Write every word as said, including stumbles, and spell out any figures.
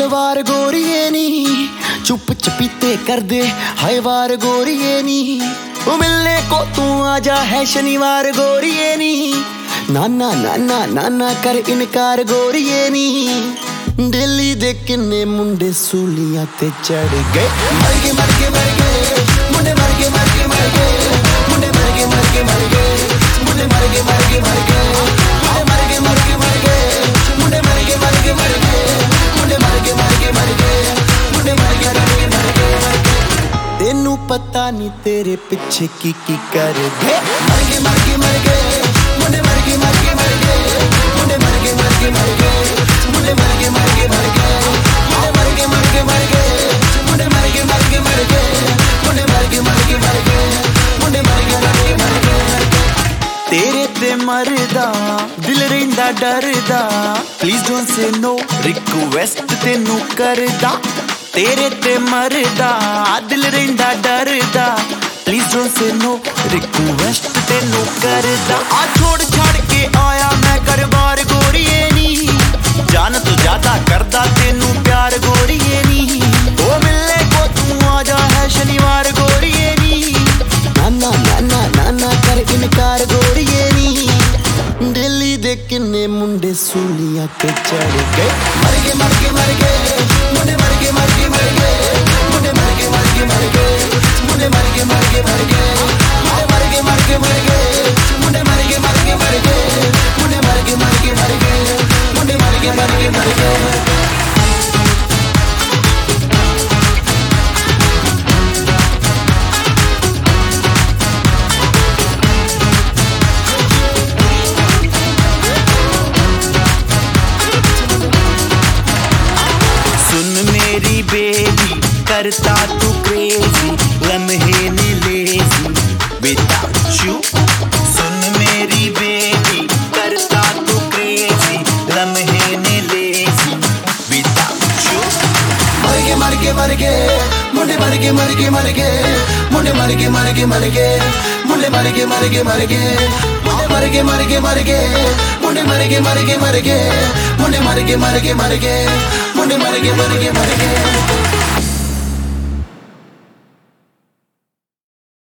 हर वार गोरिए नी चुप चपीते कर दे, हाय वार गोरिए नी वो मिलने को तू आजा है शनिवार गोरिए नी। नाना नाना नाना कर इनकार गोरिए नी। दिल्ली दे किन्ने मुंडे सूलियां ते चढ़ गए, मर गए मर गए मर गए मुंडे, मर गए मर गए मर गए मुंडे, मर गए मर गए मर गए मुंडे, मर गए मर गए मर गए मुंडे, मर गए मर गए मर गए मुंडे, मर गए मर गए मर गए मुंडे, मर गए मर गए मर गए मुंडे, मर गए मर गए मर गए। तेनू पता नहीं तेरे पीछे की की कर गए, मर गए मर गए मर गए मुंडे, मर गए मर गए मर गए मुंडे, मर गए मर गए मर गए मुंडे, मर गए मर गए मर गए मुंडे, मर गए मर गए मर गए मुंडे, मर गए मर गए मर गए मुंडे, मर गए मर गए मर गए मुंडे, मर गए मर गए मर गए। तेरे ते मरदा दिल रहिंदा डरदा, please don't say no request तेनू करदा। तेरे ते मरदा दिल रहिंदा डरदा, please don't say no request तेनू करदा। आ छोड़ छाड़ के आया मैं घर बार गोरिए नी, जान तो ज्यादा करदा तेनू प्यार गोरिए नी। ओ मिलने को तू आजा है शनिवार गोरिए नी। नाना नाना नाना कर इनकार गोरिए नी। दिल्ली दे किन्ने मुंडे सूलियां ते चढ़ गए, मर गए मर गए मर गए मुंडे, मर गए मर गए मर गए मुंडे, मर गए मर गए मर गए मुंडे, मर गए मर गए मर गए मुंडे, मर गए मर गए मर गए मुंडे, मर गए मर गए मर गए मुंडे, मर गए मर गए मर गए मुंडे, मर गए मर गए मर गए। मेरी बेबी करता तू क्रेजी, लम्हे ने लेजी विदाउट यू। सुन मेरी बेबी करता तू क्रेजी, लम्हे ने लेजी विदाउट यू। मर गए मर गए मर गए मुंडे, मर गए मर गए मर गए मुंडे, मर गए मर गए मर गए मुंडे, मर गए मर गए मर गए मुंडे, मर गए मर गए मर गए मुंडे, मर गए मर गए मर गए मुंडे, मर गए मर गए मर गए मुंडे, मर गए मर गए मर गए।